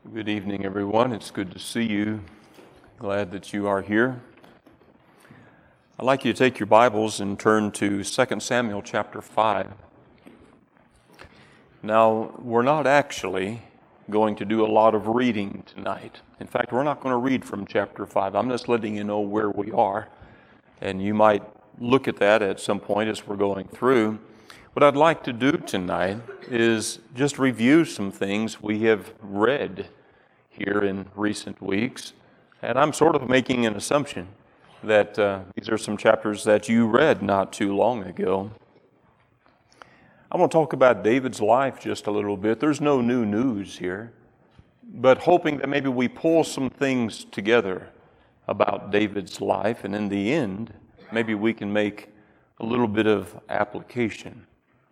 Good evening, everyone. It's good to see you. Glad that you are here. I'd like you to take your Bibles and turn to 2 Samuel chapter 5. Now, we're not actually going to do a lot of reading tonight. In fact, we're not going to read from chapter 5. I'm just letting you know where we are, and you might look at that at some point as we're going through. What I'd like to do tonight is just review some things we have read here in recent weeks. And I'm sort of making an assumption that these are some chapters that you read not too long ago. I want to talk about David's life just a little bit. There's no new news here, but hoping that maybe we pull some things together about David's life, and in the end, maybe we can make a little bit of application.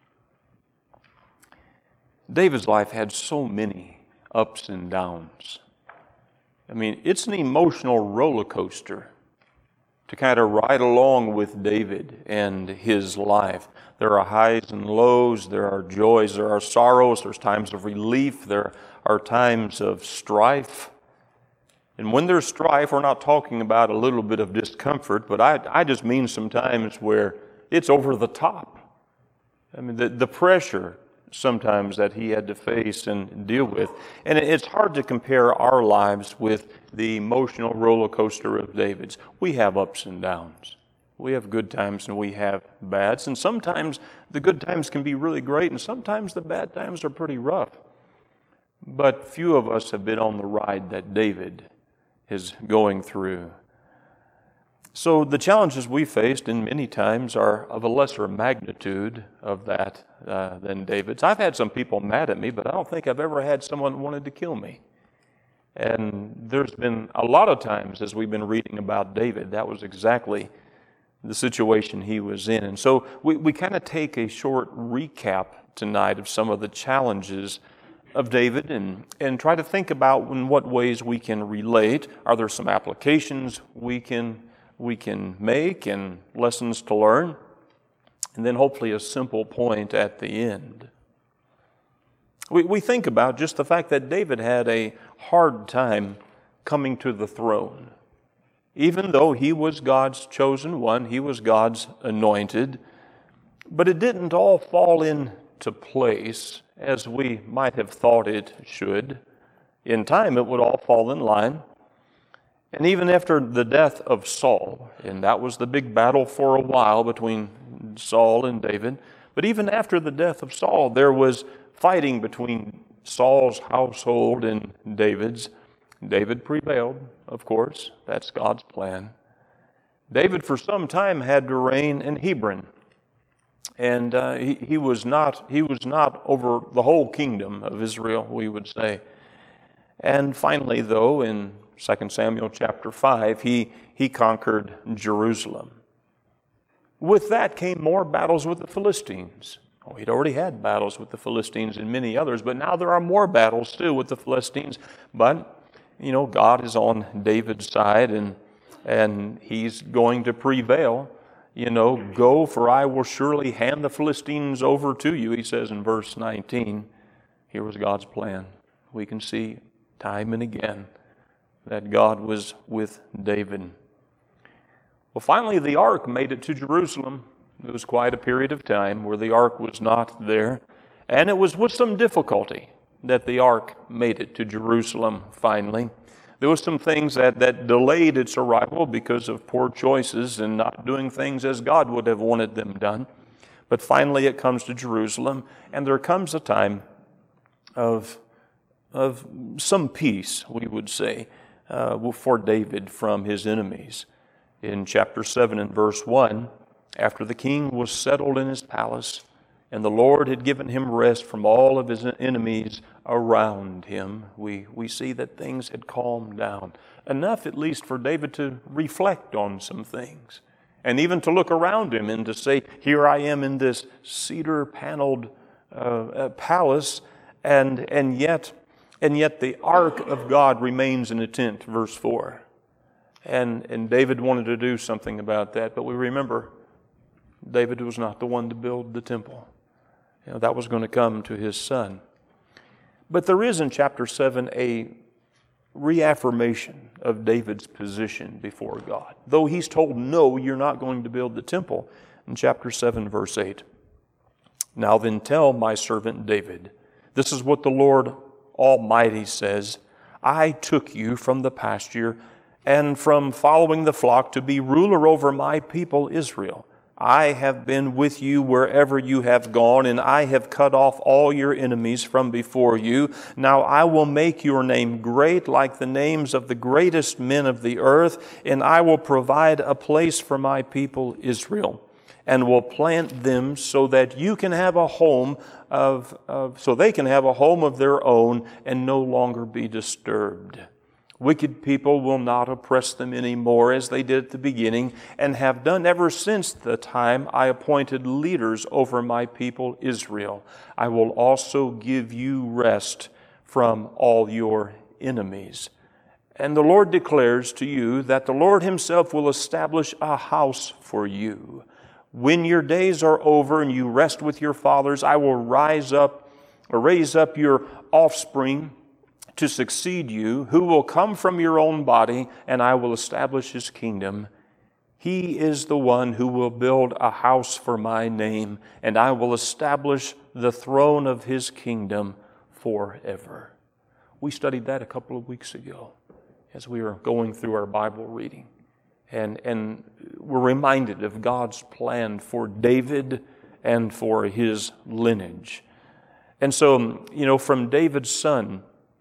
David's life had so many ups and downs. I mean, it's an emotional roller coaster to kind of ride along with David and his life. There are highs and lows, there are joys, there are sorrows, there's times of relief, there are times of strife. And when there's strife, we're not talking about a little bit of discomfort, but I just mean sometimes where it's over the top. I mean, the pressure sometimes that he had to face and deal with. And it's hard to compare our lives with the emotional roller coaster of David's. We have ups and downs. We have good times and we have bads. And sometimes the good times can be really great, and sometimes the bad times are pretty rough. But few of us have been on the ride that David is going through. So the challenges we faced in many times are of a lesser magnitude of that than David's. I've had some people mad at me, but I don't think I've ever had someone wanted to kill me. And there's been a lot of times as we've been reading about David, that was exactly the situation he was in. And so we kind of take a short recap tonight of some of the challenges of David and try to think about in what ways we can relate. Are there some applications we can make and lessons to learn? And then hopefully a simple point at the end. We think about just the fact that David had a hard time coming to the throne. Even though he was God's chosen one, he was God's anointed, but it didn't all fall into place as we might have thought it should. In time, it would all fall in line. And even after the death of Saul, and that was the big battle for a while between Saul and David, but even after the death of Saul, there was fighting between Saul's household and David's. David prevailed, of course. That's God's plan. David for some time had to reign in Hebron. And he was not over the whole kingdom of Israel, we would say. And finally, though, in 2 Samuel chapter 5, he conquered Jerusalem. With that came more battles with the Philistines. Oh, he'd already had battles with the Philistines and many others, but now there are more battles still with the Philistines. But, God is on David's side, and he's going to prevail. Go, for I will surely hand the Philistines over to you, he says in verse 19. Here was God's plan. We can see time and again that God was with David. Well, finally, the ark made it to Jerusalem. It was quite a period of time where the ark was not there. And it was with some difficulty that the ark made it to Jerusalem finally. There was some things that delayed its arrival because of poor choices and not doing things as God would have wanted them done. But finally it comes to Jerusalem, and there comes a time of some peace, we would say, for David from his enemies. In chapter 7 and verse 1, after the king was settled in his palace, and the Lord had given him rest from all of his enemies around him, we see that things had calmed down. Enough at least for David to reflect on some things, and even to look around him and to say, here I am in this cedar-paneled palace, and yet the ark of God remains in a tent, verse 4. And David wanted to do something about that, but we remember David was not the one to build the temple. That was going to come to his son. But there is in chapter 7 a reaffirmation of David's position before God. Though he's told, no, you're not going to build the temple. In chapter 7, verse 8, "Now then tell my servant David, this is what the Lord Almighty says, I took you from the pasture and from following the flock to be ruler over my people Israel. I have been with you wherever you have gone, and I have cut off all your enemies from before you. Now I will make your name great like the names of the greatest men of the earth, and I will provide a place for my people Israel, and will plant them so that you can have a home so they can have a home of their own and no longer be disturbed. Wicked people will not oppress them anymore as they did at the beginning and have done ever since the time I appointed leaders over my people Israel. I will also give you rest from all your enemies. And the Lord declares to you that the Lord Himself will establish a house for you. When your days are over and you rest with your fathers, I will raise up your offspring to succeed you, who will come from your own body, and I will establish His kingdom. He is the one who will build a house for my name, and I will establish the throne of His kingdom forever." We studied that a couple of weeks ago as we were going through our Bible reading. And we're reminded of God's plan for David and for his lineage. And so, from David's son,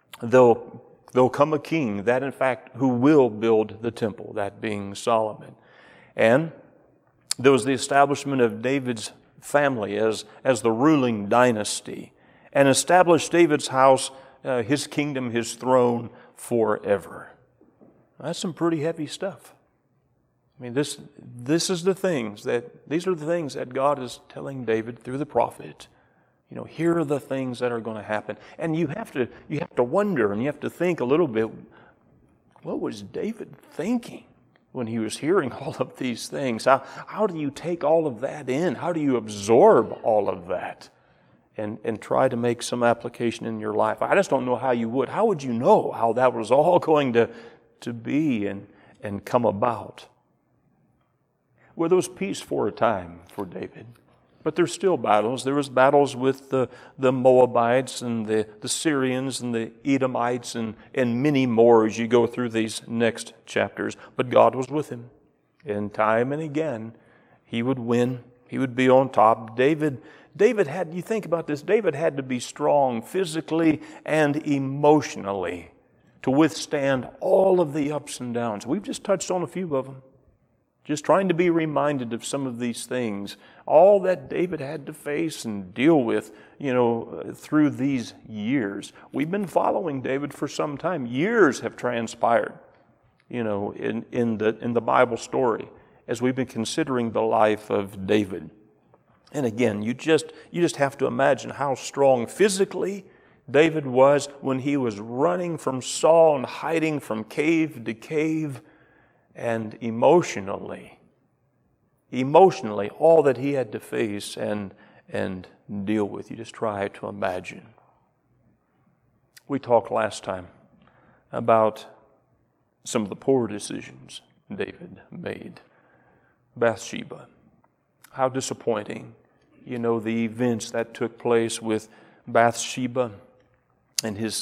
There'll come a king, that in fact, who will build the temple, that being Solomon. And there was the establishment of David's family as the ruling dynasty, and established David's house, his kingdom, his throne forever. That's some pretty heavy stuff. I mean, these are the things that God is telling David through the prophet. Here are the things that are going to happen. And you have to wonder, and you have to think a little bit, what was David thinking when he was hearing all of these things? How do you take all of that in? How do you absorb all of that and try to make some application in your life? I just don't know how you would. How would you know how that was all going to be and come about? Well, there was peace for a time for David. But there's still battles. There was battles with the Moabites and the Syrians and the Edomites and many more as you go through these next chapters. But God was with him. And time and again, he would win. He would be on top. David had, you think about this, David had to be strong physically and emotionally to withstand all of the ups and downs. We've just touched on a few of them. Just trying to be reminded of some of these things, all that David had to face and deal with, through these years. We've been following David for some time. Years have transpired, in the Bible story as we've been considering the life of David. And again, you just have to imagine how strong physically David was when he was running from Saul and hiding from cave to cave. And emotionally, all that he had to face and deal with. You just try to imagine. We talked last time about some of the poor decisions David made. Bathsheba. How disappointing. The events that took place with Bathsheba and his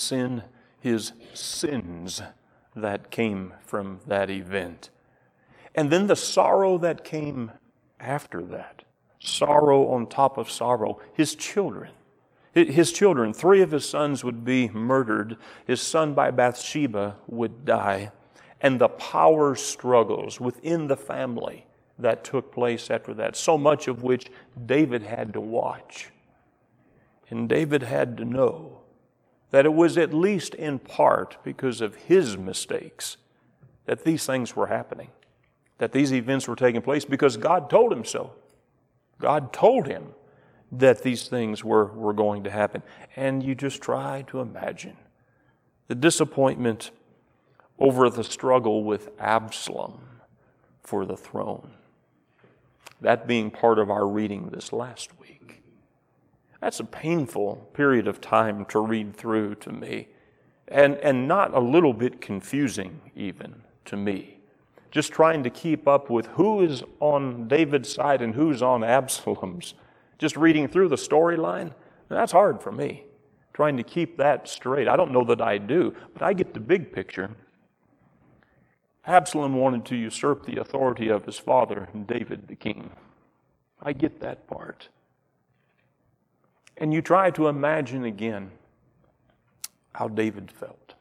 sins that came from that event. And then the sorrow that came after that. Sorrow on top of sorrow. His children, 3 of his sons would be murdered. His son by Bathsheba would die. And the power struggles within the family that took place after that. So much of which David had to watch. And David had to know that it was at least in part because of his mistakes that these things were happening, that these events were taking place, because God told him so. God told him that these things were going to happen. And you just try to imagine the disappointment over the struggle with Absalom for the throne. That being part of our reading this last week. That's a painful period of time to read through to me and not a little bit confusing even to me. Just trying to keep up with who is on David's side and who's on Absalom's. Just reading through the storyline, that's hard for me. Trying to keep that straight. I don't know that I do, but I get the big picture. Absalom wanted to usurp the authority of his father, David the king. I get that part. And you try to imagine again how David felt.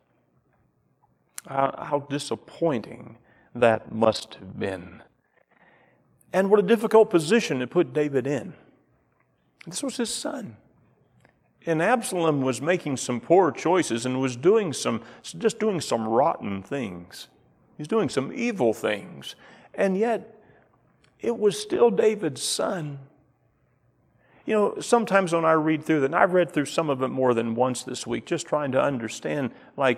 How disappointing that must have been. And what a difficult position to put David in. This was his son. And Absalom was making some poor choices and was doing some rotten things. He's doing some evil things. And yet, it was still David's son. You know, sometimes when I read through that, and I've read through some of it more than once this week, just trying to understand,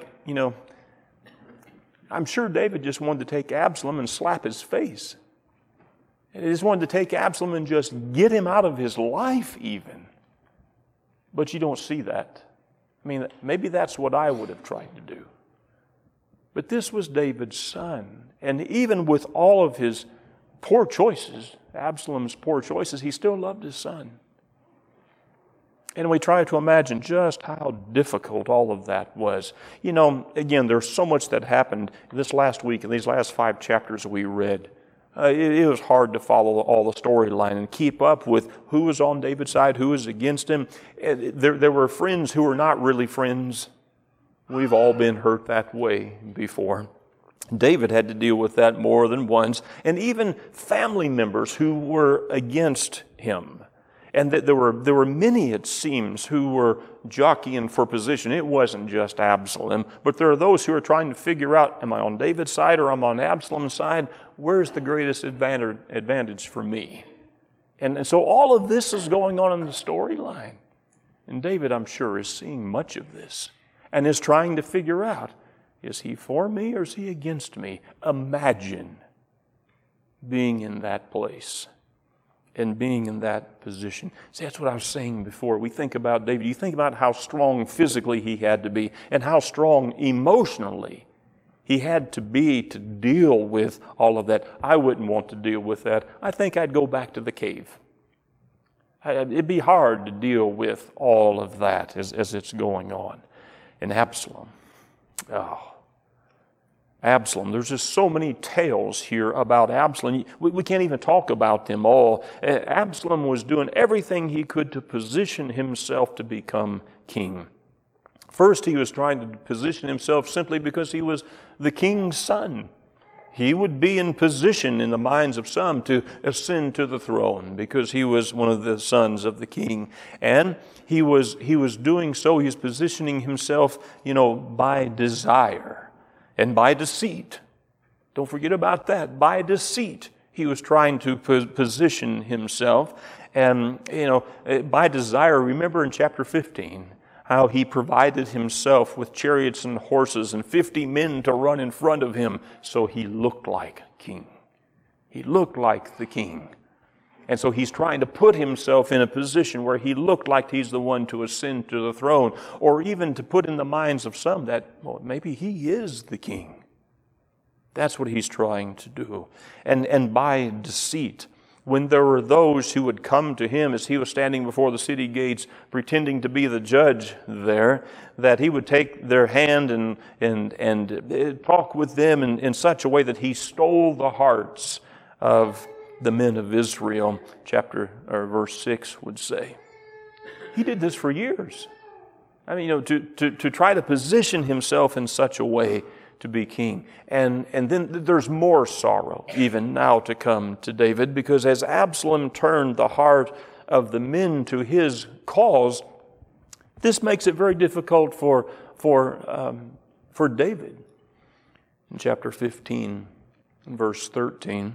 I'm sure David just wanted to take Absalom and slap his face. He just wanted to take Absalom and just get him out of his life even. But you don't see that. I mean, maybe that's what I would have tried to do. But this was David's son. And even with all of his poor choices, Absalom's poor choices, he still loved his son. And we try to imagine just how difficult all of that was. You know, again, there's so much that happened this last week in these last 5 chapters we read. It was hard to follow all the storyline and keep up with who was on David's side, who was against him. There were friends who were not really friends. We've all been hurt that way before. David had to deal with that more than once, and even family members who were against him. And that there were many, it seems, who were jockeying for position. It wasn't just Absalom, but there are those who are trying to figure out, am I on David's side or am I on Absalom's side? Where's the greatest advantage for me? And so all of this is going on in the storyline. And David, I'm sure, is seeing much of this and is trying to figure out, is he for me or is he against me? Imagine being in that place and being in that position. See, that's what I was saying before. We think about David. You think about how strong physically he had to be and how strong emotionally he had to be to deal with all of that. I wouldn't want to deal with that. I think I'd go back to the cave. It'd be hard to deal with all of that as it's going on. And Absalom. Absalom. There's just so many tales here about Absalom. We can't even talk about them all. Absalom was doing everything he could to position himself to become king. First, he was trying to position himself simply because he was the king's son. He would be in position in the minds of some to ascend to the throne because he was one of the sons of the king. And he was doing so, he was positioning himself, by desire. And by deceit, don't forget about that, by deceit, he was trying to position himself. And, by desire, remember in chapter 15, how he provided himself with chariots and horses and 50 men to run in front of him, so he looked like king. He looked like the king. And so he's trying to put himself in a position where he looked like he's the one to ascend to the throne, or even to put in the minds of some that, maybe he is the king. That's what he's trying to do. And by deceit, when there were those who would come to him as he was standing before the city gates, pretending to be the judge there, that he would take their hand and talk with them in such a way that he stole the hearts of the men of Israel, verse 6 would say. He did this for years. I mean, to try to position himself in such a way to be king. And then there's more sorrow even now to come to David, because as Absalom turned the heart of the men to his cause, this makes it very difficult for David. In chapter 15, verse 13,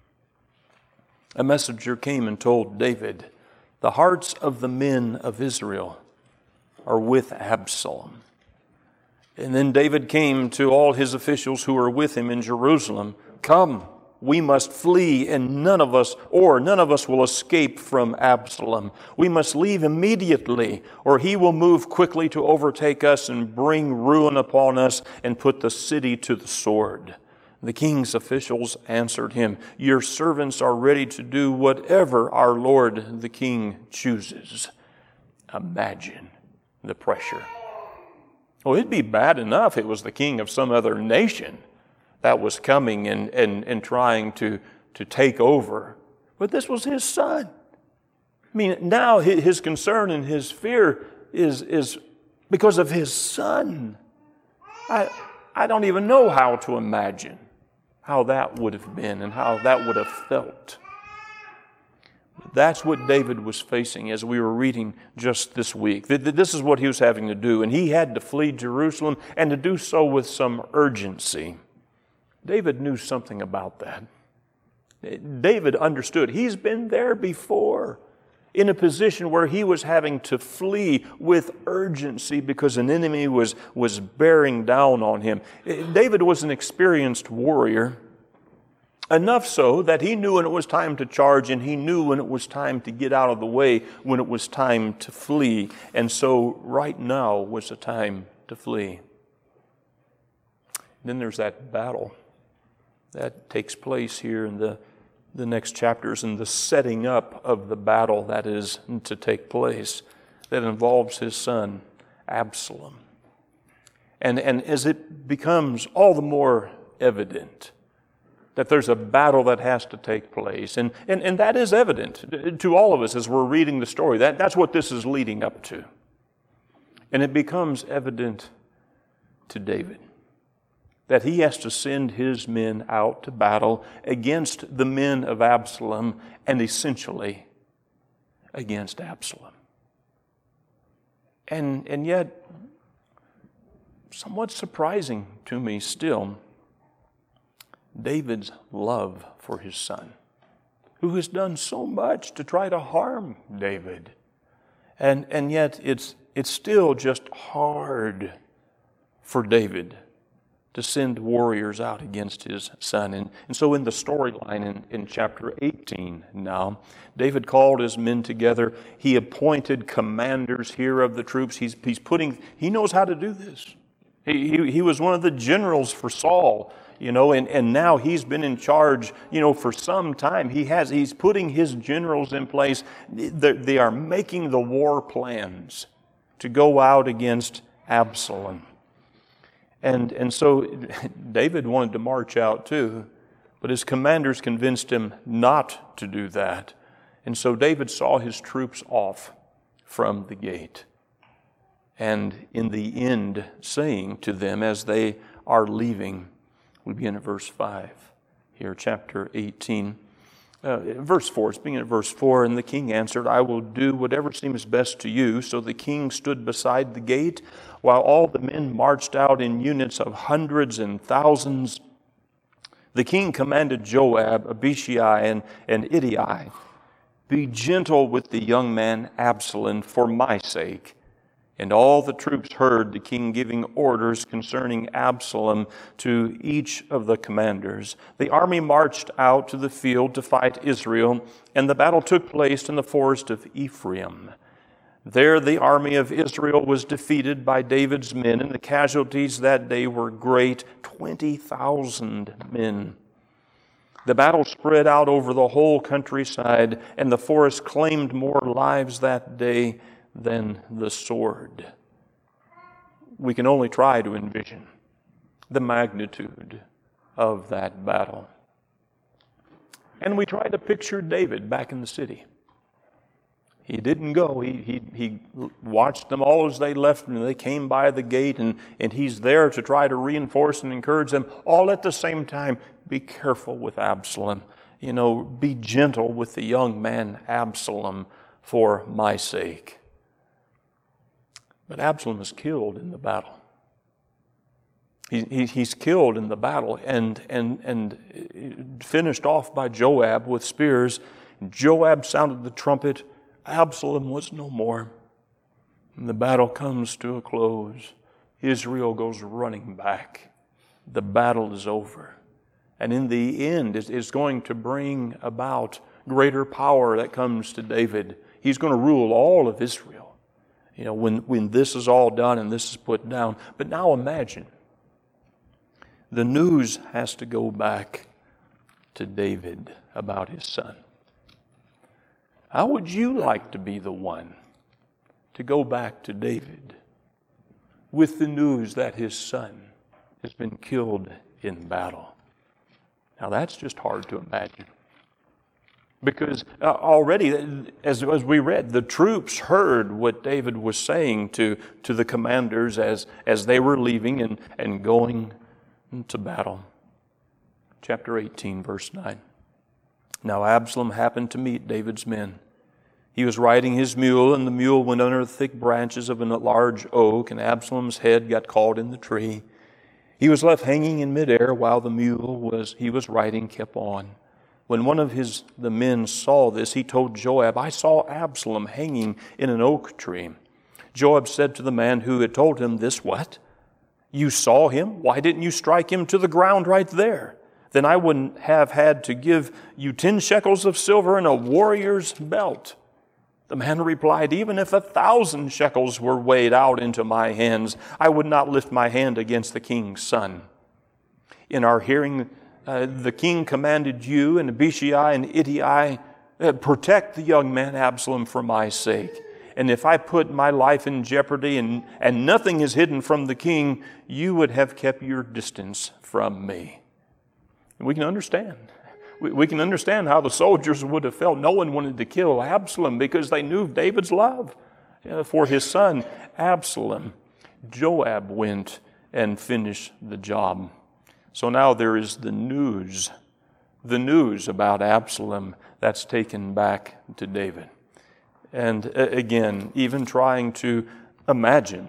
a messenger came and told David, "The hearts of the men of Israel are with Absalom." And then David came to all his officials who were with him in Jerusalem. "Come, we must flee, and none of us will escape from Absalom. We must leave immediately, or he will move quickly to overtake us and bring ruin upon us and put the city to the sword." The king's officials answered him, "Your servants are ready to do whatever our lord the king chooses." Imagine the pressure. Well, it'd be bad enough it was the king of some other nation that was coming and trying to take over. But this was his son. I mean, now his concern and his fear is because of his son. I don't even know how to imagine how that would have been and how that would have felt. That's what David was facing as we were reading just this week. This is what he was having to do, and he had to flee Jerusalem and to do so with some urgency. David knew something about that. David understood. He's been there before in a position where he was having to flee with urgency because an enemy was bearing down on him. David was an experienced warrior, enough so that he knew when it was time to charge, and he knew when it was time to get out of the way, when it was time to flee. And so right now was the time to flee. Then there's that battle that takes place here in the next chapters, and the setting up of the battle that is to take place that involves his son Absalom. And as it becomes all the more evident that there's a battle that has to take place, and that is evident to all of us as we're reading the story. That's what this is leading up to. And it becomes evident to David that he has to send his men out to battle against the men of Absalom, and essentially against Absalom. And yet, somewhat surprising to me still, David's love for his son, who has done so much to try to harm David. And yet it's still just hard for David to send warriors out against his son. And so in the storyline in chapter 18 now, David called his men together. He appointed commanders here of the troops. He knows how to do this. He was one of the generals for Saul, and now he's been in charge, for some time. He's putting his generals in place. They are making the war plans to go out against Absalom. And so David wanted to march out too, but his commanders convinced him not to do that. And so David saw his troops off from the gate. And in the end, saying to them as they are leaving, we begin at verse 5 here, chapter 18. Verse 4, it's beginning at verse 4, "And the king answered, I will do whatever seems best to you. So the king stood beside the gate, while all the men marched out in units of hundreds and thousands. The king commanded Joab, Abishai, and Ittai, Be gentle with the young man Absalom for my sake. And all the troops heard the king giving orders concerning Absalom to each of the commanders. The army marched out to the field to fight Israel, and the battle took place in the forest of Ephraim. There the army of Israel was defeated by David's men, and the casualties that day were great, 20,000 men. The battle spread out over the whole countryside, and the forest claimed more lives that day than the sword." We can only try to envision the magnitude of that battle. And we try to picture David back in the city. He didn't go. He watched them all as they left, and they came by the gate, and he's there to try to reinforce and encourage them, all at the same time. Be careful with Absalom. Be gentle with the young man Absalom for my sake. But Absalom is killed in the battle. He's killed in the battle and finished off by Joab with spears. Joab sounded the trumpet. Absalom was no more. And the battle comes to a close. Israel goes running back. The battle is over. And in the end, is going to bring about greater power that comes to David. He's going to rule all of Israel, when this is all done and this is put down. But now imagine, the news has to go back to David about his son. How would you like to be the one to go back to David with the news that his son has been killed in battle? Now that's just hard to imagine. Because already, as we read, the troops heard what David was saying to the commanders as they were leaving and going to battle. Chapter 18, verse 9. Now Absalom happened to meet David's men. He was riding his mule, and the mule went under the thick branches of a large oak, and Absalom's head got caught in the tree. He was left hanging in midair while the mule he was riding kept on. When one of the men saw this, he told Joab, "I saw Absalom hanging in an oak tree." Joab said to the man who had told him this, "What? You saw him? Why didn't you strike him to the ground right there? Then I wouldn't have had to give you 10 shekels of silver and a warrior's belt." The man replied, "Even if 1,000 shekels were weighed out into my hands, I would not lift my hand against the king's son. In our hearing, the king commanded you and Abishai and Ittai, protect the young man Absalom for my sake. And if I put my life in jeopardy and nothing is hidden from the king, you would have kept your distance from me." And we can understand. We can understand how the soldiers would have felt. No one wanted to kill Absalom because they knew David's love for his son Absalom. Joab went and finished the job. So now there is the news about Absalom that's taken back to David. And again, even trying to imagine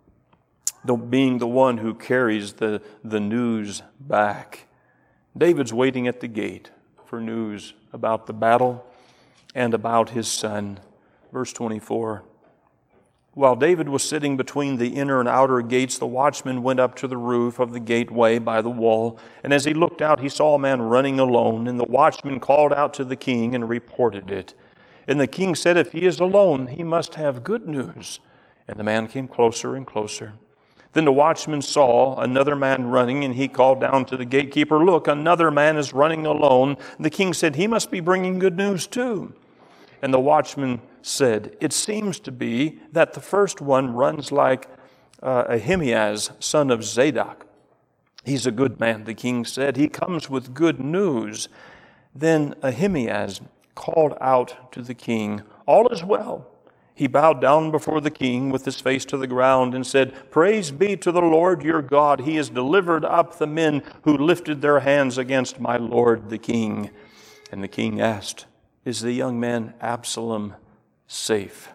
being the one who carries the news back. David's waiting at the gate for news about the battle and about his son. Verse 24. While David was sitting between the inner and outer gates, the watchman went up to the roof of the gateway by the wall. And as he looked out, he saw a man running alone. And the watchman called out to the king and reported it. And the king said, "If he is alone, he must have good news." And the man came closer and closer. Then the watchman saw another man running, and he called down to the gatekeeper, "Look, another man is running alone." And the king said, "He must be bringing good news too." And the watchman said, "It seems to be that the first one runs like Ahimaaz, son of Zadok." "He's a good man," the king said. "He comes with good news." Then Ahimaaz called out to the king, "All is well." He bowed down before the king with his face to the ground and said, "Praise be to the Lord your God. He has delivered up the men who lifted their hands against my lord the king." And the king asked, "Is the young man Absalom safe?"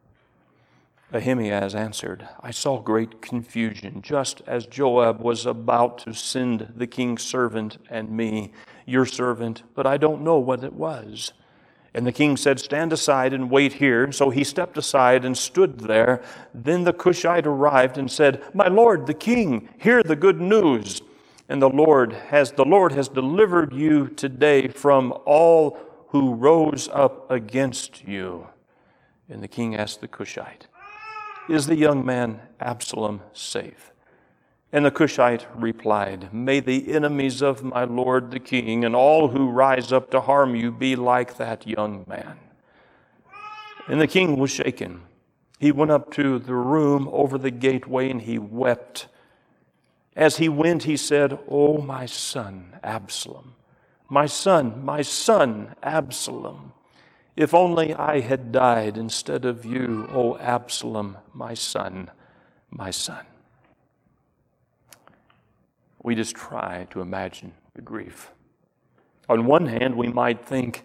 Ahimaaz answered, "I saw great confusion, just as Joab was about to send the king's servant and me, your servant, but I don't know what it was." And the king said, "Stand aside and wait here." And so he stepped aside and stood there. Then the Cushite arrived and said, "My lord, the king, hear the good news. And the Lord has delivered you today from all who rose up against you." And the king asked the Cushite, "Is the young man Absalom safe?" And the Cushite replied, "May the enemies of my lord the king and all who rise up to harm you be like that young man." And the king was shaken. He went up to the room over the gateway and he wept. As he went, he said, "Oh, my son Absalom, my son Absalom, if only I had died instead of you, O Absalom, my son, my son." We just try to imagine the grief. On one hand, we might think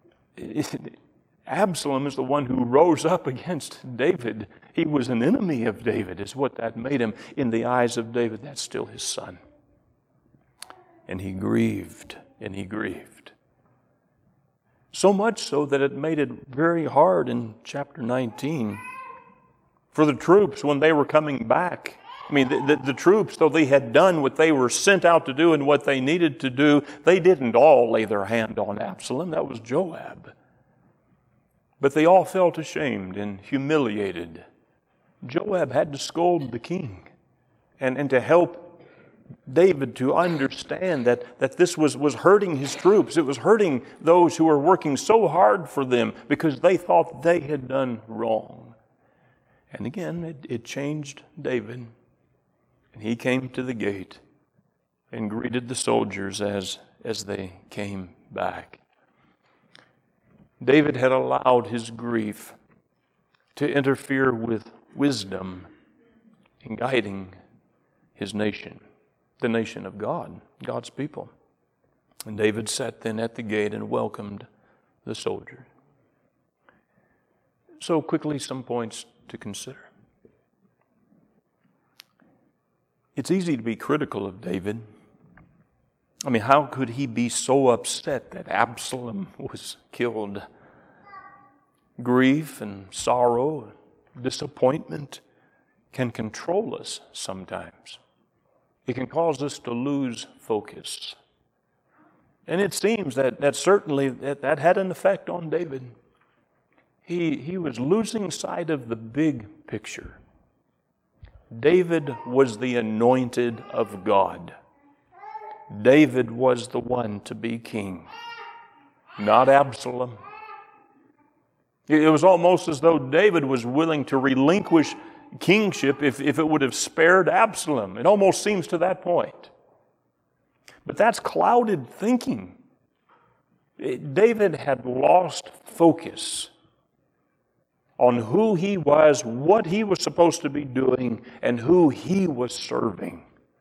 Absalom is the one who rose up against David. He was an enemy of David, is what that made him. In the eyes of David, that's still his son. And he grieved, and he grieved. So much so that it made it very hard in chapter 19 for the troops when they were coming back I mean, the troops, though they had done what they were sent out to do and what they needed to do, they didn't all lay their hand on Absalom. That was Joab. But they all felt ashamed and humiliated. Joab had to scold the king and to help David to understand that this was hurting his troops. It was hurting those who were working so hard for them because they thought they had done wrong. And again, it changed David. And he came to the gate and greeted the soldiers as they came back. David had allowed his grief to interfere with wisdom in guiding his nation, the nation of God, God's people. And David sat then at the gate and welcomed the soldiers. So quickly, some points to consider. It's easy to be critical of David. I mean, how could he be so upset that Absalom was killed? Grief and sorrow, disappointment can control us sometimes. It can cause us to lose focus. And it seems that certainly that had an effect on David. He was losing sight of the big picture. David was the anointed of God. David was the one to be king, not Absalom. It was almost as though David was willing to relinquish kingship if it would have spared Absalom. It almost seems to that point. But that's clouded thinking. David had lost focus on who he was, what he was supposed to be doing, and who he was serving.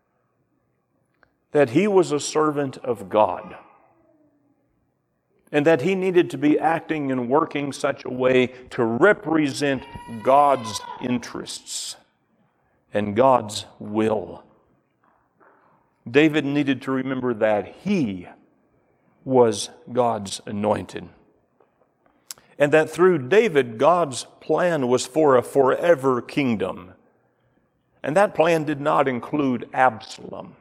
That he was a servant of God. And that he needed to be acting and working such a way to represent God's interests and God's will. David needed to remember that he was God's anointed. And that through David, God's plan was for a forever kingdom. And that plan did not include Absalom.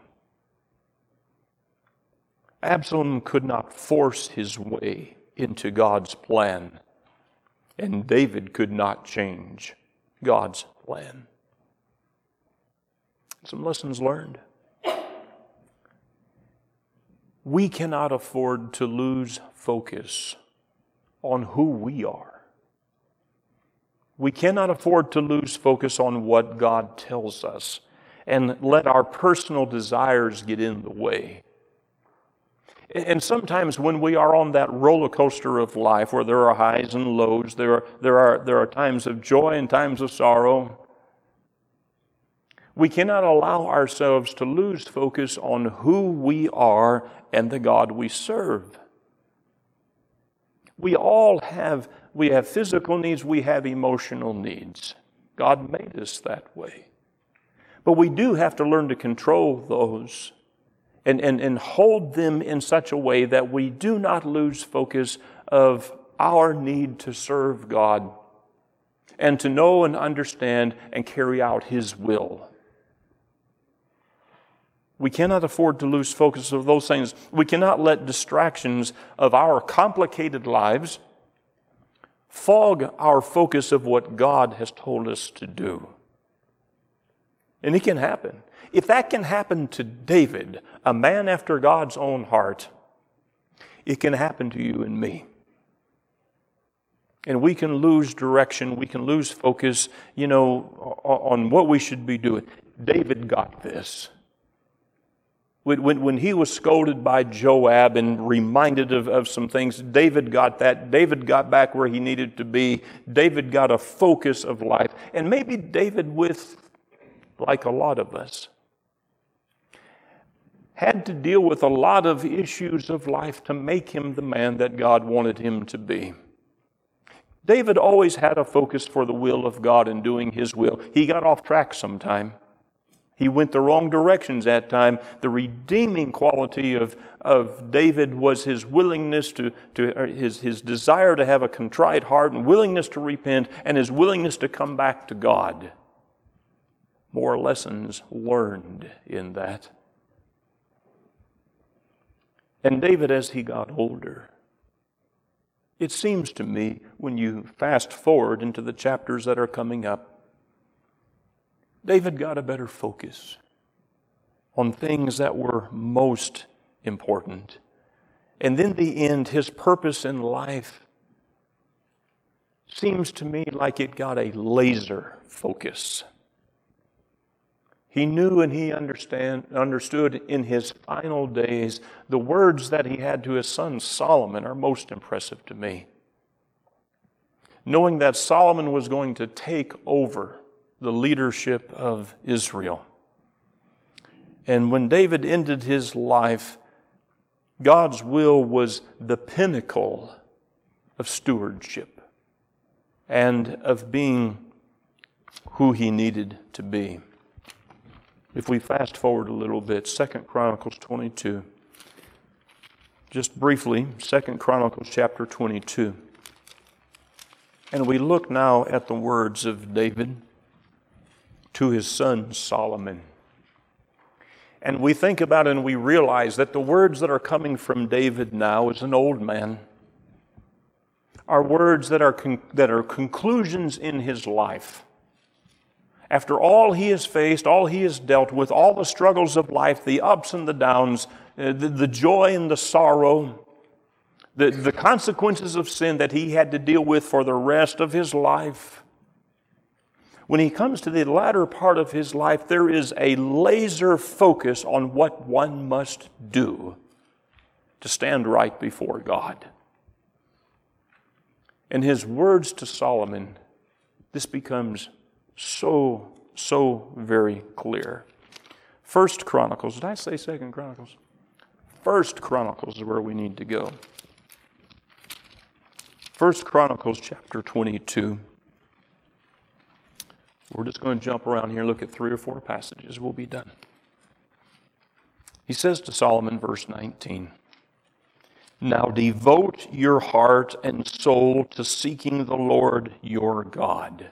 Absalom could not force his way into God's plan. And David could not change God's plan. Some lessons learned. We cannot afford to lose focus on who we are. We cannot afford to lose focus on what God tells us and let our personal desires get in the way. And sometimes when we are on that roller coaster of life where there are highs and lows, there are times of joy and times of sorrow, we cannot allow ourselves to lose focus on who we are and the God we serve. We have physical needs, we have emotional needs. God made us that way. But we do have to learn to control those and hold them in such a way that we do not lose focus of our need to serve God and to know and understand and carry out His will. We cannot afford to lose focus of those things. We cannot let distractions of our complicated lives fog our focus of what God has told us to do. And it can happen. If that can happen to David, a man after God's own heart, it can happen to you and me. And we can lose direction, we can lose focus, on what we should be doing. David got this. When he was scolded by Joab and reminded of some things, David got that. David got back where he needed to be. David got a focus of life. And maybe David, like a lot of us, had to deal with a lot of issues of life to make him the man that God wanted him to be. David always had a focus for the will of God and doing His will. He got off track sometime. He went the wrong directions at time. The redeeming quality of David was his willingness his desire to have a contrite heart and willingness to repent and his willingness to come back to God. more lessons learned in that. And David, as he got older, it seems to me, when you fast forward into the chapters that are coming up, David got a better focus on things that were most important. And in the end, his purpose in life seems to me like it got a laser focus. He knew and he understood in his final days the words that he had to his son Solomon are most impressive to me. Knowing that Solomon was going to take over the leadership of Israel. And when David ended his life, God's will was the pinnacle of stewardship and of being who he needed to be. If we fast forward a little bit, 2 Chronicles 22. Just briefly, 2 Chronicles chapter 22. And we look now at the words of David to his son Solomon. And we think about it and we realize that the words that are coming from David now as an old man are words that are conclusions in his life. After all he has faced, all he has dealt with, all the struggles of life, the ups and the downs, the joy and the sorrow, the consequences of sin that he had to deal with for the rest of his life. When he comes to the latter part of his life, there is a laser focus on what one must do to stand right before God. In his words to Solomon, this becomes so very clear. 1 Chronicles, did I say 2 Chronicles? 1 Chronicles is where we need to go. 1 Chronicles chapter 22. We're just going to jump around here and look at 3 or 4 passages. We'll be done. He says to Solomon, verse 19, "Now devote your heart and soul to seeking the Lord your God."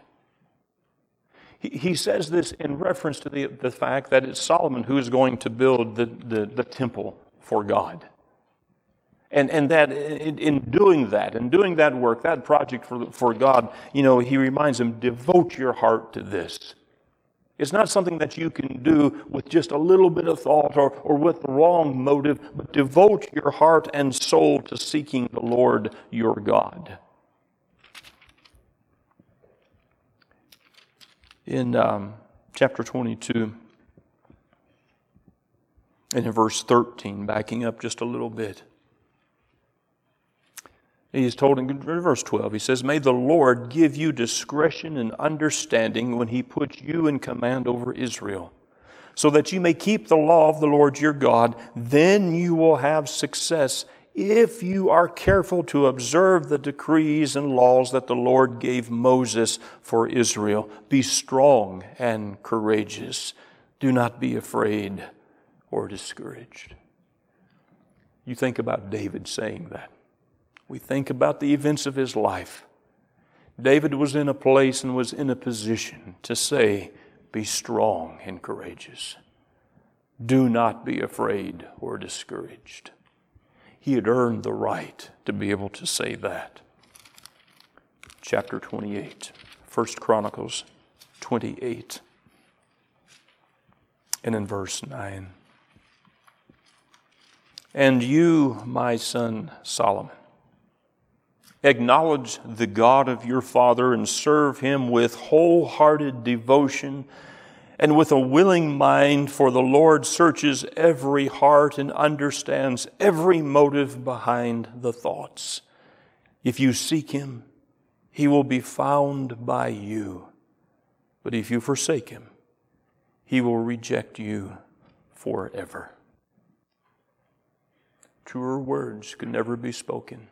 He says this in reference to the fact that it's Solomon who is going to build the temple for God. And that in doing that work, that project for God, he reminds him, devote your heart to this. It's not something that you can do with just a little bit of thought or with the wrong motive, but devote your heart and soul to seeking the Lord your God. In chapter 22, and in verse 13, backing up just a little bit, he's told in verse 12, he says, "May the Lord give you discretion and understanding when he puts you in command over Israel, so that you may keep the law of the Lord your God. Then you will have success if you are careful to observe the decrees and laws that the Lord gave Moses for Israel. Be strong and courageous. Do not be afraid or discouraged." You think about David saying that. We think about the events of his life. David was in a place and was in a position to say, be strong and courageous. Do not be afraid or discouraged. He had earned the right to be able to say that. Chapter 28, 1 Chronicles 28, and in verse 9. "And you, my son Solomon, acknowledge the God of your father and serve him with wholehearted devotion and with a willing mind, for the Lord searches every heart and understands every motive behind the thoughts. If you seek him, he will be found by you. But if you forsake him, he will reject you forever." Truer words could never be spoken.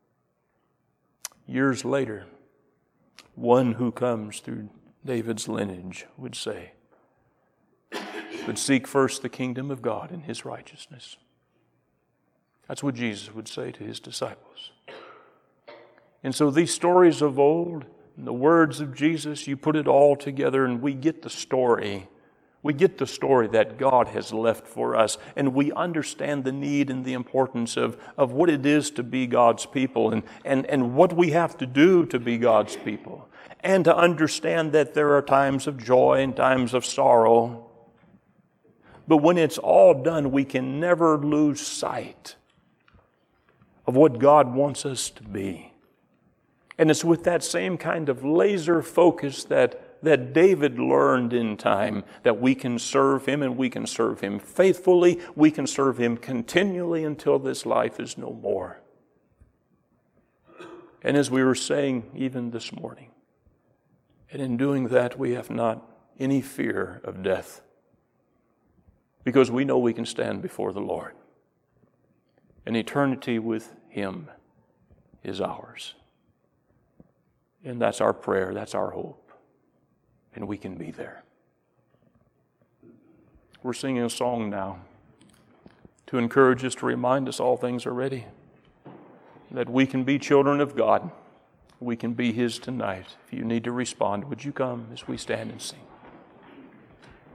Years later, one who comes through David's lineage would say, "But seek first the kingdom of God and his righteousness." That's what Jesus would say to his disciples. And so these stories of old, and the words of Jesus, you put it all together and we get the story We get the story that God has left for us, and we understand the need and the importance of what it is to be God's people and what we have to do to be God's people, and to understand that there are times of joy and times of sorrow. But when it's all done, we can never lose sight of what God wants us to be. And it's with that same kind of laser focus that David learned in time that we can serve Him, and we can serve Him faithfully. We can serve Him continually until this life is no more. And as we were saying even this morning, and in doing that we have not any fear of death, because we know we can stand before the Lord. And eternity with Him is ours. And that's our prayer, that's our hope. And we can be there. We're singing a song now to encourage us, to remind us all things are ready, that we can be children of God. We can be His tonight. If you need to respond, would you come as we stand and sing?